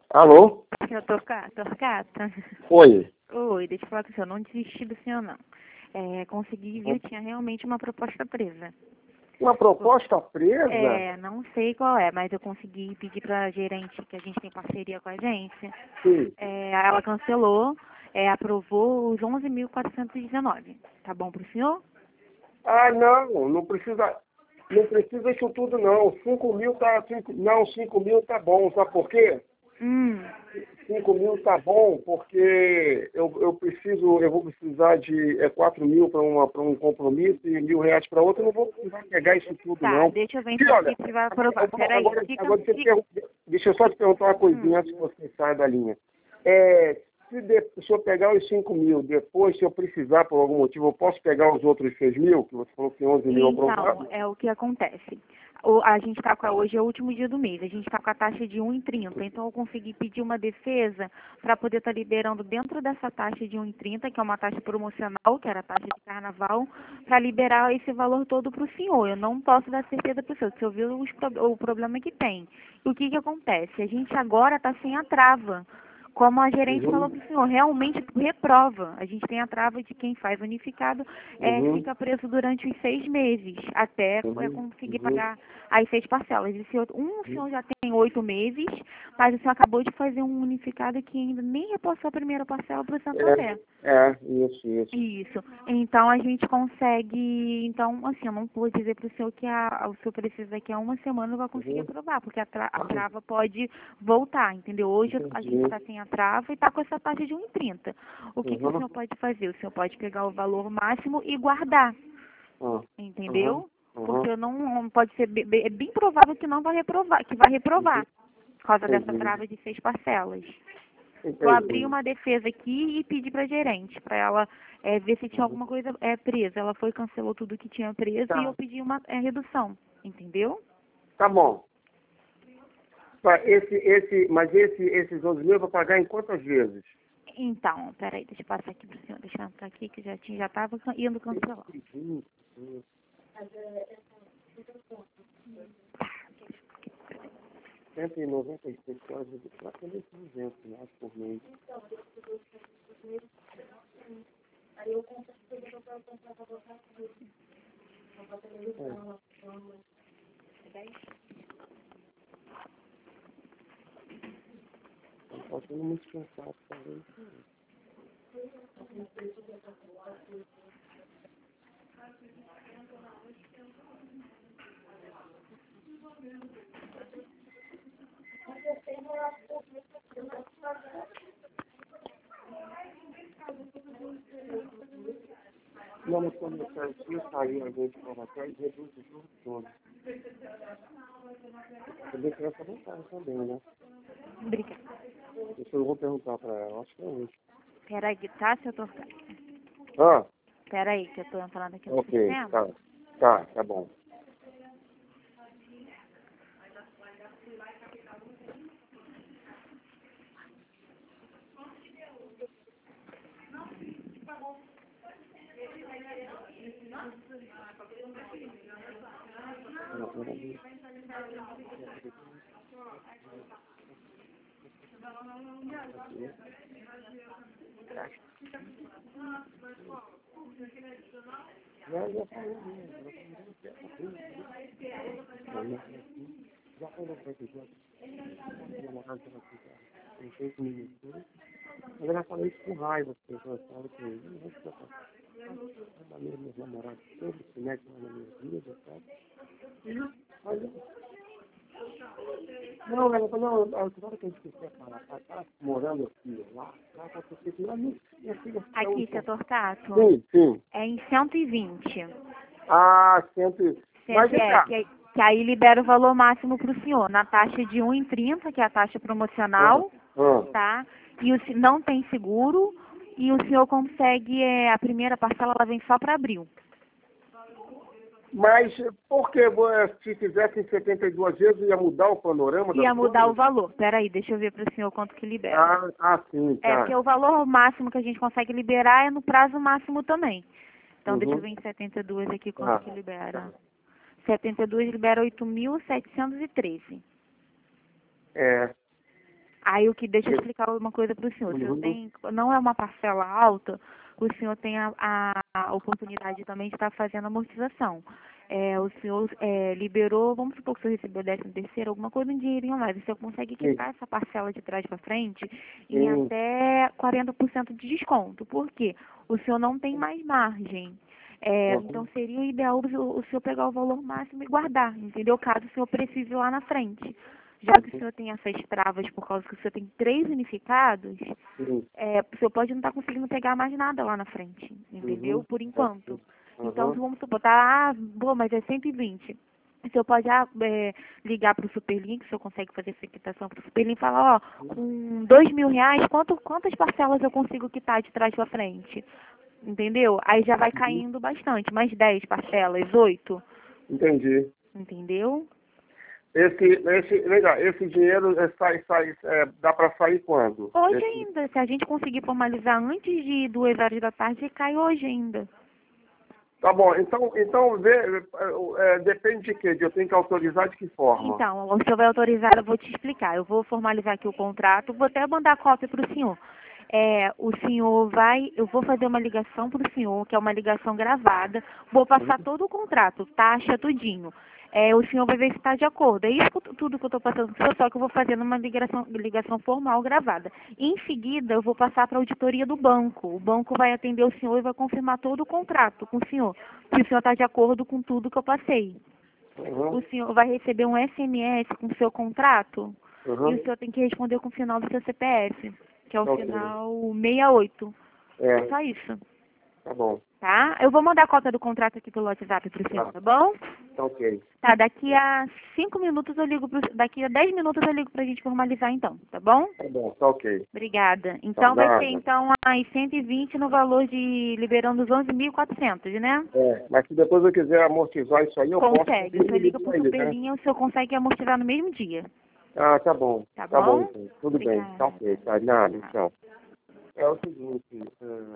Alô? Seu Torcata? Oi. Oi, deixa eu falar com o senhor, não desisti do senhor, não. Consegui, viu, tinha realmente uma proposta presa. Uma proposta presa? Não sei qual é, mas eu consegui pedir pra gerente, que a gente tem parceria com a agência. Sim. Ela cancelou, aprovou os 11.419. Tá bom pro senhor? Ah, não precisa isso tudo não. 5.000 tá, 5.000 tá bom, sabe por quê? 5.000 tá bom porque eu vou precisar de 4.000 para um compromisso e R$ 1.000 para outro. Eu não vou precisar pegar isso tudo, Tá, não. deixa eu ver então aqui se vai aprovar. Peraí, Deixa eu só te perguntar uma coisinha antes que você saia da linha. Se eu pegar os 5.000, depois, se eu precisar por algum motivo, eu posso pegar os outros 6.000, que você falou que tem 11.000 aprovados? Então, é o que acontece. A gente está hoje é o último dia do mês, a gente está com a taxa de 1,30, então eu consegui pedir uma defesa para poder estar liberando dentro dessa taxa de 1,30, que é uma taxa promocional, que era a taxa de carnaval, para liberar esse valor todo para o senhor. Eu não posso dar certeza para o senhor, você viu o problema que tem. E o que acontece? A gente agora está sem a trava. Como a gerente falou para o senhor, realmente reprova. A gente tem a trava de quem faz unificado, fica preso durante os 6 meses, até conseguir pagar as 6 parcelas. O senhor já tem 8 meses, mas o senhor acabou de fazer um unificado que ainda nem repassou a primeira parcela para o Santander. Isso. Isso. Então, a gente consegue... Então, assim, eu não vou dizer para o senhor que o senhor precisa daqui a uma semana vai conseguir aprovar, porque a trava pode voltar, entendeu? Hoje a gente está sem a trava e está com essa taxa de 1,30. O que o senhor pode fazer? O senhor pode pegar o valor máximo e guardar, entendeu? Porque não pode ser... É bem provável que não vai reprovar, que vai reprovar, por causa dessa trava de 6 parcelas. Vou abrir uma defesa aqui e pedir para a gerente, para ela ver se tinha alguma coisa presa. Ela cancelou tudo que tinha preso e eu pedi uma redução, entendeu? Tá bom. Mas esses 11.000 eu vou pagar em quantas vezes? Então, peraí, deixa eu passar aqui para o senhor, deixa eu entrar aqui que já estava indo cancelar. 196 horas de praticamente 200 reais por mês. Aí eu consigo Estou sendo muito cansado também. Não, mas quando eu sair a gente para trás, reduz o jogo todo. Também tem essa vantagem também, né? Obrigada. Isso eu vou perguntar para ela, acho que é hoje. Peraí, tá, seu Torcata? Peraí, que eu estou entrando aqui no sistema. Tá bom. Mas ela fala isso com raiva, as pessoas falam que não vou ficar trabalhando meus namorados todos, se mete lá na minha vida, sabe? Mas não, ela falou, não, agora que a gente quer falar, tá morando aqui, lá, tá acontecendo, lá, minha filha... Aqui, seu Torcato? Sim. É em 120. Sempre. Mas que aí libera o valor máximo para o senhor, na taxa de 1,30, que é a taxa promocional, tá? E não tem seguro, e o senhor consegue, a primeira parcela ela vem só para abril. Mas por que se fizesse em 72 vezes ia mudar o panorama? Ia mudar o valor. Peraí, deixa eu ver para o senhor quanto que libera. Sim, tá. Porque o valor máximo que a gente consegue liberar é no prazo máximo também. Então, deixa eu ver em 72 aqui quanto que libera. 72 libera 8.713. Aí deixa eu explicar uma coisa para o senhor. O senhor tem, não é uma parcela alta, o senhor tem a oportunidade também de estar fazendo amortização. O senhor liberou, vamos supor que o senhor recebeu 13º, alguma coisa, um dinheirinho a mais. O senhor consegue quitar essa parcela de trás para frente em até 40% de desconto. Por quê? O senhor não tem mais margem. Então seria o ideal o senhor pegar o valor máximo e guardar, entendeu? Caso o senhor precise lá na frente. Já que o senhor tem essas travas por causa que o senhor tem 3 unificados, o senhor pode não estar conseguindo pegar mais nada lá na frente, entendeu? Por enquanto. Então, vamos supor, mas é 120. O senhor pode ligar para o Superlink, o senhor consegue fazer essa quitação para o Superlink e falar, com R$ 2.000, quantas parcelas eu consigo quitar de trás para frente? Entendeu? Aí já vai caindo bastante, mais 10 parcelas, 8. Entendi. Entendeu? Legal, esse dinheiro dá para sair quando? Hoje ainda. Se a gente conseguir formalizar antes de 2 horas da tarde, cai hoje ainda. Tá bom, então depende de quê? Eu tenho que autorizar de que forma? Então, o senhor vai autorizar, eu vou te explicar. Eu vou formalizar aqui o contrato, vou até mandar cópia para o senhor. Eu vou fazer uma ligação para o senhor, que é uma ligação gravada, vou passar todo o contrato, taxa, tudinho. O senhor vai ver se está de acordo. É isso tudo que eu estou passando para o senhor, só que eu vou fazendo uma ligação formal gravada. Em seguida, eu vou passar para a auditoria do banco. O banco vai atender o senhor e vai confirmar todo o contrato com o senhor, se o senhor está de acordo com tudo que eu passei. O senhor vai receber um SMS com o seu contrato e o senhor tem que responder com o final do seu CPF, que é o final 68. É só isso. Tá bom. Tá? Eu vou mandar a cópia do contrato aqui pelo WhatsApp pro senhor, tá bom? Tá ok. Tá, daqui a 5 minutos eu ligo daqui a 10 minutos eu ligo pra gente formalizar então, tá bom? Tá bom, tá ok. Obrigada. Então vai ser as 120 no valor de liberando os 11.400, né? Mas se depois eu quiser amortizar isso aí, eu posso. Consegue. O senhor liga pro Superlinha, o senhor consegue amortizar no mesmo dia. Ah, tá bom. Tá bom? Tá bom, então. Tudo Obrigada. bem. Tá ok, tá. Nada, então. É o seguinte,